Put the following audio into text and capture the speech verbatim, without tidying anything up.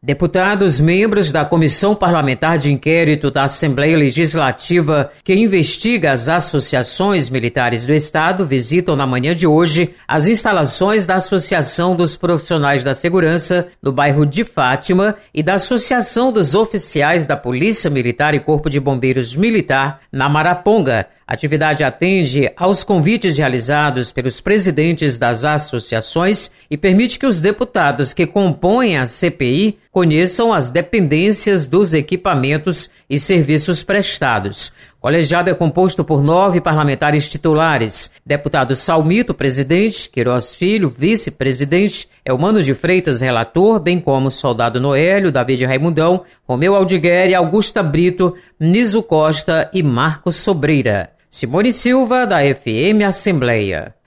Deputados membros da Comissão Parlamentar de Inquérito da Assembleia Legislativa, que investiga as associações militares do Estado, visitam na manhã de hoje as instalações da Associação dos Profissionais da Segurança, no bairro de Fátima, e da Associação dos Oficiais da Polícia Militar e Corpo de Bombeiros Militar, na Maraponga. A atividade atende aos convites realizados pelos presidentes das associações e permite que os deputados que compõem a C P I conheçam as dependências dos equipamentos e serviços prestados. O colegiado é composto por nove parlamentares titulares: deputado Salmito, presidente; Queiroz Filho, vice-presidente; Elmano de Freitas, relator, bem como Soldado Noélio, David Raimundão, Romeu Aldigueri, Augusta Brito, Niso Costa e Marcos Sobreira. Simone Silva, da F M Assembleia.